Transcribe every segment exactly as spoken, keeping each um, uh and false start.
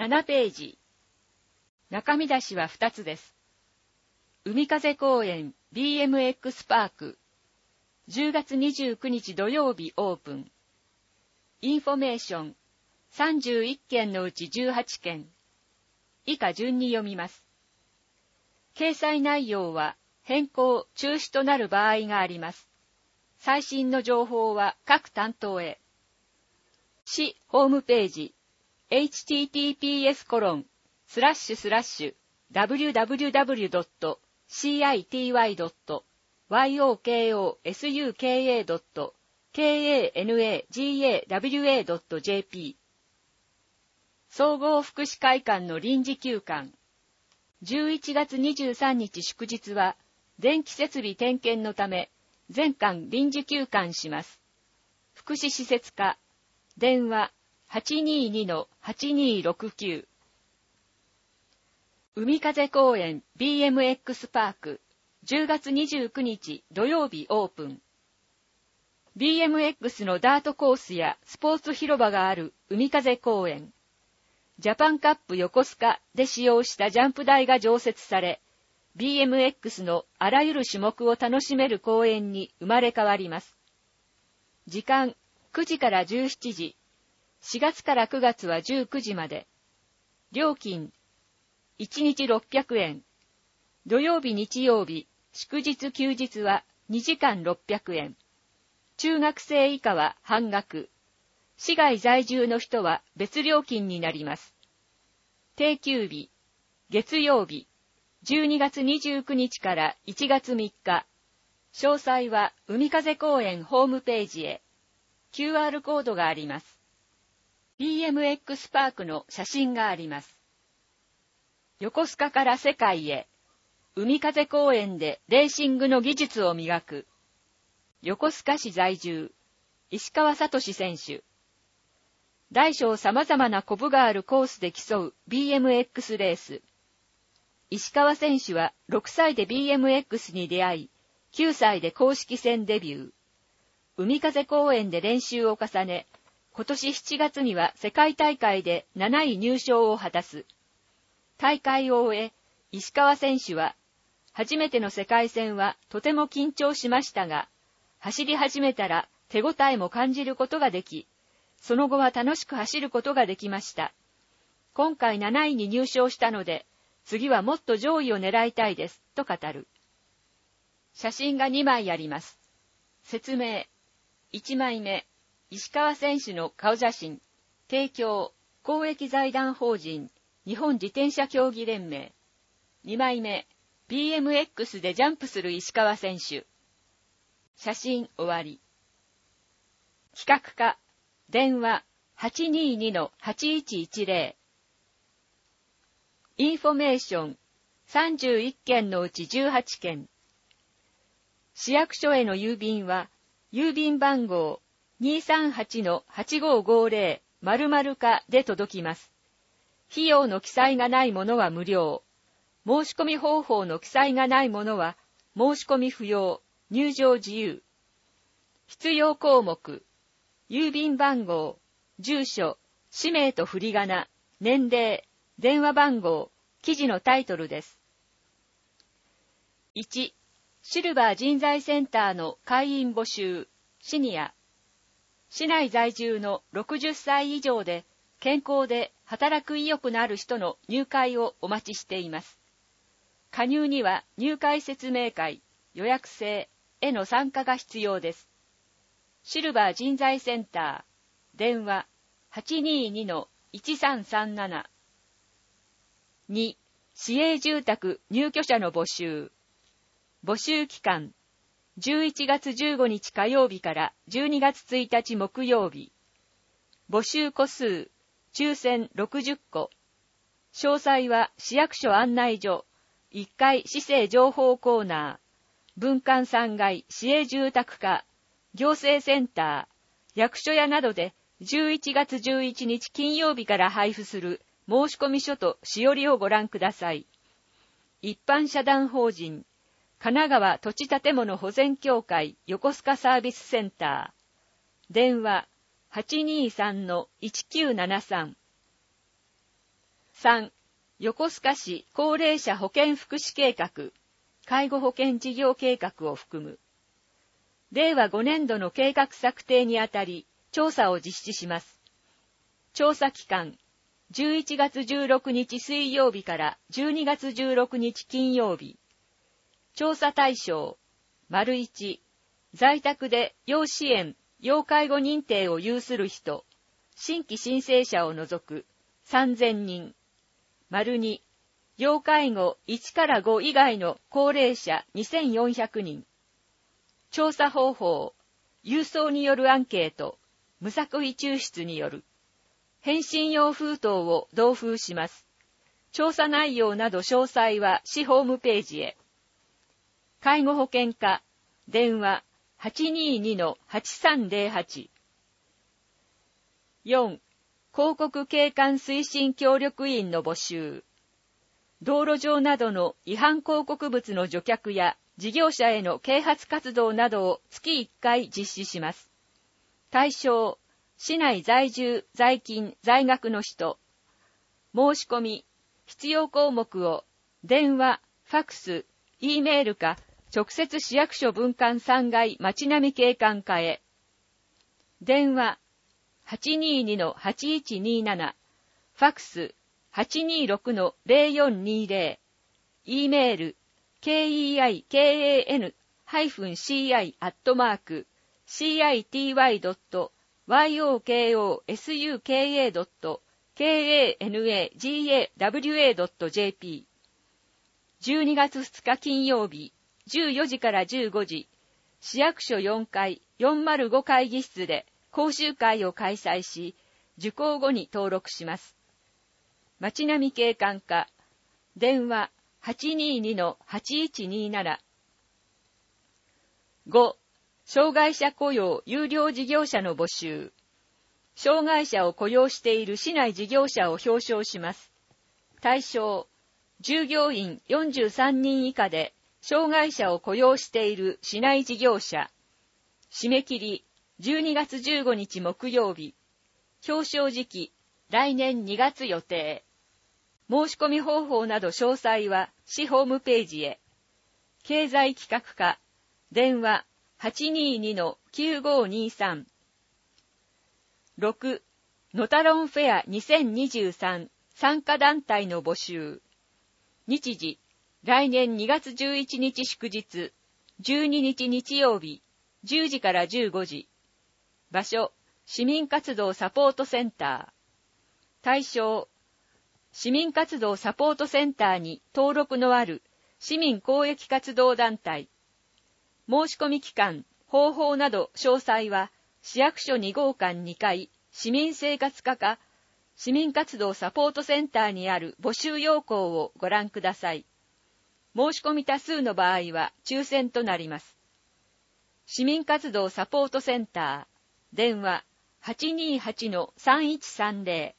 ななページ。中身出しはふたつです。海風公園 ビーエムエックス パーク。じゅうがつにじゅうくにち土曜日オープン。インフォメーション。さんじゅういっけんのうちじゅうはちけん。以下順に読みます。掲載内容は変更・中止となる場合があります。最新の情報は各担当へ。市ホームページ エイチティーティーピーエスコロンスラッシュスラッシュダブリューダブリューダブリュードットシーアイティーワイドットワイオーケーオーエスユーケーエードットケーエーエヌエージーエーダブリューエードットジェーピー 総合福祉会館の臨時休館。じゅういちがつにじゅうさんにち祝日は電気設備点検のため全館臨時休館します。福祉施設課電話 はちにーにのはちにーろくきゅう。海風公園 ビーエムエックス パークじゅうがつにじゅうくにち土曜日オープン。ビーエムエックス のダートコースやスポーツ広場がある海風公園。ジャパンカップ横須賀で使用したジャンプ台が常設され、ビーエムエックス のあらゆる種目を楽しめる公園に生まれ変わります。時間くじからじゅうしちじ、しがつからくがつはじゅうくじまで。料金いちにちろっぴゃくえん。土曜日日曜日、祝日休日はにじかんろっぴゃくえん。中学生以下は半額。市外在住の人は別料金になります。定休日、月曜日、じゅうにがつにじゅうくにちからいちがつみっか。詳細は海風公園ホームページへ。キューアール コードがあります。ビーエムエックス パークの写真があります。横須賀から世界へ。海風公園でレーシングの技術を磨く。横須賀市在住、石川聡選手。大小様々なコブがあるコースで競う ビーエムエックス レース。石川選手はろくさいで ビーエムエックス に出会い、きゅうさいで公式戦デビュー。海風公園で練習を重ね、今年しちがつには世界大会でなない入賞を果たす。大会を終え、石川選手は、初めての世界戦はとても緊張しましたが、走り始めたら手応えも感じることができ、その後は楽しく走ることができました。今回なないに入賞したので、次はもっと上位を狙いたいです、と語る。写真がにまいあります。説明。いちまいめ、石川選手の顔写真。提供、公益財団法人、日本自転車競技連盟。にまいめ、ビーエムエックス でジャンプする石川選手。写真終わり。企画課。電話 はちにーにのはちいちいちぜろ。インフォメーションさんじゅういっけんのうちじゅうはちけん。市役所への郵便は、郵便番号 にーさんはちのはちごーごーぜろ 〇〇課で届きます。費用の記載がないものは無料。申し込み方法の記載がないものは、申し込み不要、入場自由。必要項目。郵便番号、住所、氏名と振り仮名、年齢、電話番号、記事のタイトルです。いち、シルバー人材センターの会員募集、シニア。市内在住のろくじゅっさい以上で、健康で働く意欲のある人の入会をお待ちしています。加入には入会説明会、予約制への参加が必要です。シルバー人材センター、電話 はちにーにのいちさんさんなな。に、市営住宅入居者の募集。募集期間、じゅういちがつじゅうごにち火曜日からじゅうにがつついたち木曜日。募集戸数、抽選ろくじゅっこ。詳細は市役所案内所、いっかい市政情報コーナー、文館さんがい市営住宅課、行政センター、役所屋などでじゅういちがつじゅういちにち金曜日から配布する申込書としおりをご覧ください。一般社団法人、神奈川土地建物保全協会横須賀サービスセンター、電話 はちにーさんのいちきゅうななさん。 さん、横須賀市高齢者保健福祉計画、介護保険事業計画を含む。れいわごねんどの計画策定にあたり、調査を実施します。調査期間、じゅういちがつじゅうろくにち水曜日からじゅうにがつじゅうろくにち金曜日。調査対象、丸いち、在宅で要支援、要介護認定を有する人、新規申請者を除くさんぜんにん。丸に、要介護いちからご以外の高齢者にせんよんひゃくにん。調査方法、郵送によるアンケート、無作為抽出による。返信用封筒を同封します。調査内容など詳細は市ホームページへ。介護保険課、電話 はちにーにのはちさんぜろはち。よん、広告景観推進協力員の募集。道路上などの違反広告物の除却や事業者への啓発活動などを月いっかい実施します。対象、市内在住、在勤、在学の人。申し込み、必要項目を電話、ファクス、Eメールか直接市役所分管さんがい町並景観課へ。電話 はちにーにのはちいちにーなな、ファクス はちにーろくのぜろよんにーぜろ、Eメール ケーイーアイケーエーエヌシーアイ アットマーク シーアイティーワイ ドット ヨコスカ ドット ケーエーエヌエージーエーダブリューエー ドット ジェーピー。じゅうにがつふつか金曜日、じゅうよじからじゅうごじ、市役所よんかいよんまるご会議室で講習会を開催し、受講後に登録します。町並景観課、電話 はちにーにのはちいちにーなな。ご、障害者雇用有料事業者の募集。障害者を雇用している市内事業者を表彰します。対象、従業員よんじゅうさんにん以下で障害者を雇用している市内事業者。締め切りじゅうにがつじゅうごにち木曜日。表彰時期来年にがつ予定。申し込み方法など詳細は市ホームページへ。経済企画課、電話 はちにーにのきゅうごにーさん。ろく、のたろんフェアにせんにじゅうさん参加団体の募集。日時、来年にがつじゅういちにち祝日、じゅうににち日曜日、じゅうじからじゅうごじ。場所、市民活動サポートセンター。対象、市民活動サポートセンターに登録のある市民公益活動団体。申し込み期間、方法など詳細は市役所にごうかんにかい市民生活課か市民活動サポートセンターにある募集要項をご覧ください。申し込み多数の場合は抽選となります。市民活動サポートセンター、電話 はちにーはちのさんいちさんぜ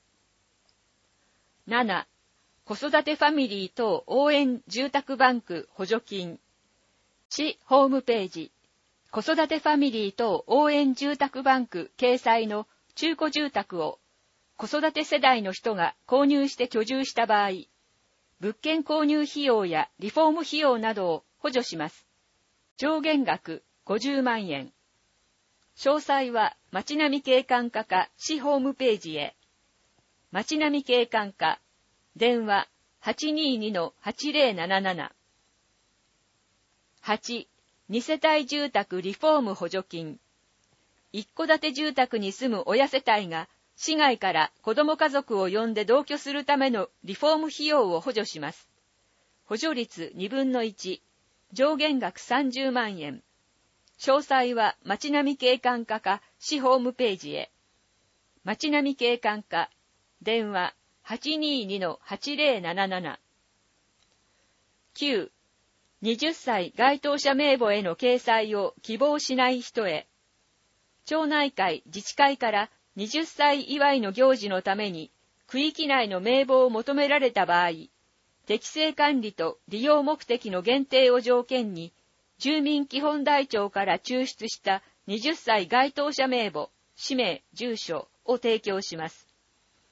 ろ。なな、子育てファミリー等応援住宅バンク補助金。市ホームページ、子育てファミリー等応援住宅バンク掲載の中古住宅を子育て世代の人が購入して居住した場合、物件購入費用やリフォーム費用などを補助します。上限額ごじゅうまんえん。詳細は町並景観課か市ホームページへ。町並景観課、電話 はちにーにのはちぜろなななな。はち、に世帯住宅リフォーム補助金。一戸建て住宅に住む親世帯が市外から子ども家族を呼んで同居するためのリフォーム費用を補助します。補助率にぶんのいち、上限額さんじゅうまんえん。詳細は町並景観課か市ホームページへ。町並景観課、電話 はちにーにのはちぜろなななな。きゅう、はたち該当者名簿への掲載を希望しない人へ。町内会自治会からはたち祝いの行事のために区域内の名簿を求められた場合、適正管理と利用目的の限定を条件に、住民基本台帳から抽出したはたち該当者名簿、氏名、住所を提供します。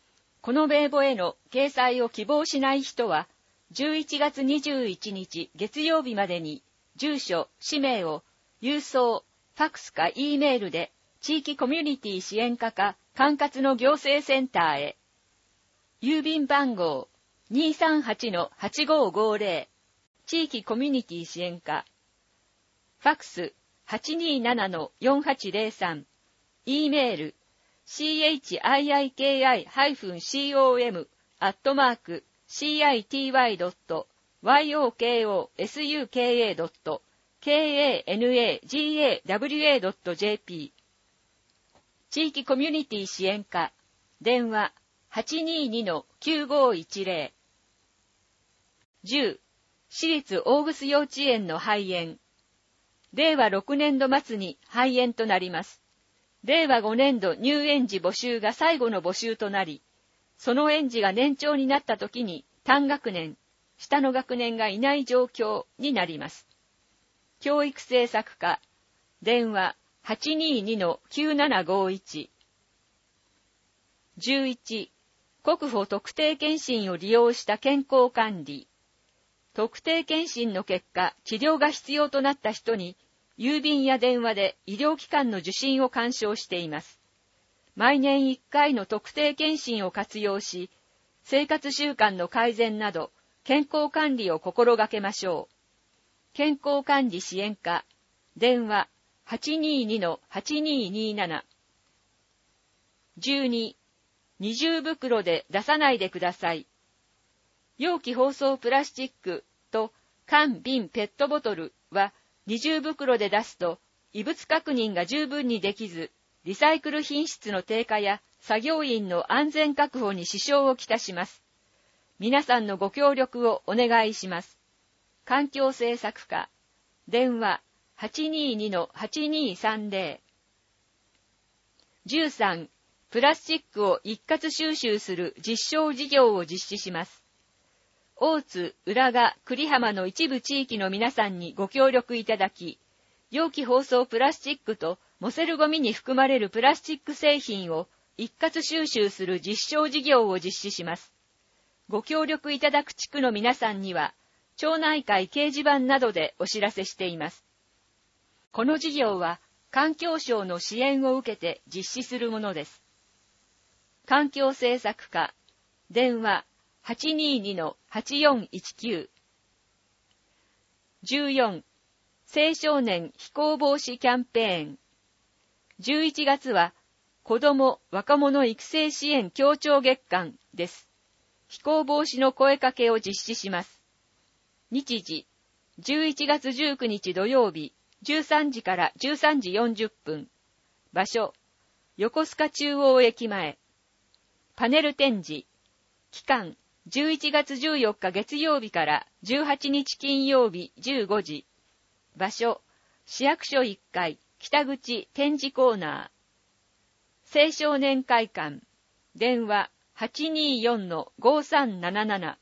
この名簿への掲載を希望しない人は、じゅういちがつにじゅういちにち月曜日までに、住所、氏名を、郵送、ファクスか E メールで、地域コミュニティ支援課か管轄の行政センターへ。郵便番号 にーさんはちのはちごーごーぜろ 地域コミュニティ支援課。ファクス はちにーななのよんはちぜろさん。E メール シーエイチアイアイケーアイコム アットマーク シーアイティーワイドットワイオーケーオーエスユーケーエードットケーエーエヌエージーエーダブリューエードットジェーピー 地域コミュニティ支援課。電話 はちにーにのきゅうごーいちぜろ。じゅう私立大楠幼稚園の廃園。れいわろくねんど末に廃園となります。れいわごねんど入園児募集が最後の募集となり、その園児が年長になった時に単学年、下の学年がいない状況になります。教育政策課。電話 はちにーにのきゅうななごーいち。じゅういち国保特定健診を利用した健康管理。特定健診の結果、治療が必要となった人に、郵便や電話で医療機関の受診を勧奨しています。毎年いっかいの特定健診を活用し、生活習慣の改善など、健康管理を心がけましょう。健康管理支援課。電話 はちにーにのはちにーにーなな。じゅうに二重袋で出さないでください。容器包装プラスチックと缶瓶ペットボトルは二重袋で出すと異物確認が十分にできず、リサイクル品質の低下や作業員の安全確保に支障をきたします。皆さんのご協力をお願いします。環境政策課。電話 はちにーにのはちにーさんぜろ。じゅうさんプラスチックを一括収集する実証事業を実施します。大津、浦賀、久里浜の一部地域の皆さんにご協力いただき、容器包装プラスチックとモセルゴミに含まれるプラスチック製品を一括収集する実証事業を実施します。ご協力いただく地区の皆さんには、町内会掲示板などでお知らせしています。この事業は環境省の支援を受けて実施するものです。環境政策課。電話 はちにーにのはちよんいちきゅう。じゅうよん青少年非行防止キャンペーン。じゅういちがつは子ども・若者育成支援協調月間です。非行防止の声かけを実施します。日時、じゅういちがつじゅうくにち土曜日、じゅうさんじからじゅうさんじよんじゅっぷん。場所、横須賀中央駅前。パネル展示。期間、じゅういちがつじゅうよっか月曜日からじゅうはちにち金曜日じゅうごじ。場所、市役所いっかい、北口展示コーナー。青少年会館。電話 はちにーよんのごさんなななな。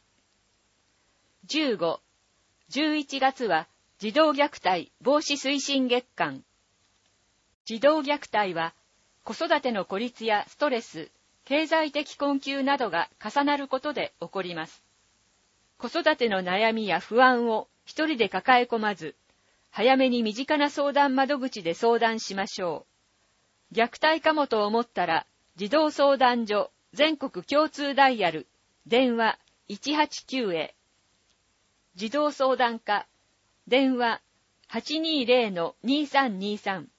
じゅうご、じゅういちがつは児童虐待防止推進月間。児童虐待は子育ての孤立やストレス、経済的困窮などが重なることで起こります。子育ての悩みや不安を一人で抱え込まず、早めに身近な相談窓口で相談しましょう。虐待かもと思ったら、児童相談所全国共通ダイヤル、電話いちはちきゅうへ。児童相談課、電話 はちにーぜろのにさんにさん。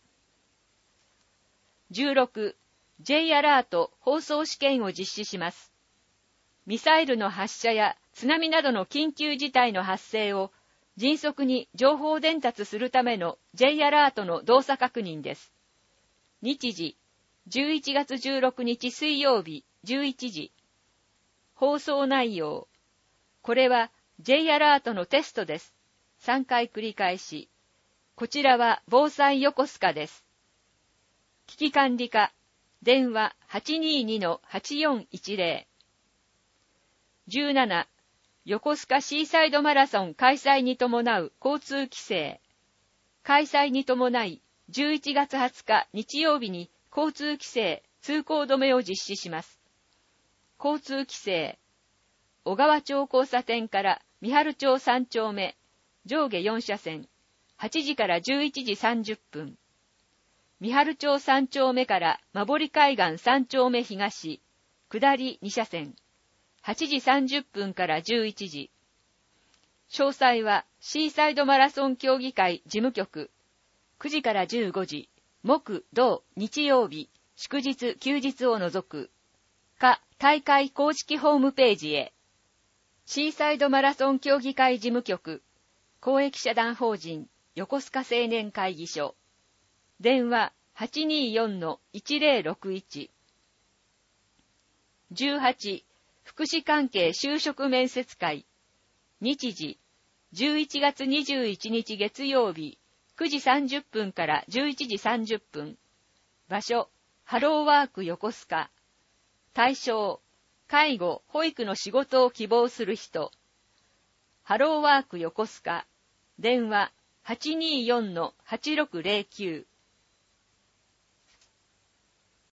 じゅうろく、J アラート放送試験を実施します。ミサイルの発射や津波などの緊急事態の発生を迅速に情報伝達するための J アラートの動作確認です。日時、じゅういちがつじゅうろくにち水曜日じゅういちじ。放送内容。これは J アラートのテストです。さんかい繰り返し。こちらは防災横須賀です。危機管理課。電話 はちにーにのはちよんいちぜろ。じゅうなな、横須賀シーサイドマラソン開催に伴う交通規制。開催に伴い、じゅういちがつはつか日曜日に交通規制、通行止めを実施します。 交通規制。小川町交差点から三春町さん丁目、上下よん車線、はちじからじゅういちじさんじゅっぷん。三春町さん丁目から馬堀海岸さん丁目東、下りに車線、はちじさんじゅっぷんからじゅういちじ。詳細はシーサイドマラソン協議会事務局、くじからじゅうごじ、木、土、日曜日、祝日、休日を除く、か大会公式ホームページへ。シーサイドマラソン協議会事務局、公益社団法人横須賀青年会議所。電話 はちにーよんのいちぜろろくいち。じゅうはち、福祉関係就職面接会。日時、じゅういちがつにじゅういちにち月曜日、くじさんじゅっぷんからじゅういちじさんじゅっぷん。場所、ハローワーク横須賀。対象、介護・保育の仕事を希望する人。ハローワーク横須賀。電話 はちにーよんのはちろくぜろきゅう。